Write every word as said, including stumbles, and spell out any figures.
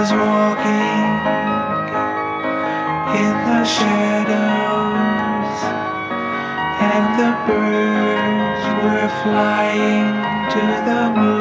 was walking in the shadows, and the birds were flying to the moon.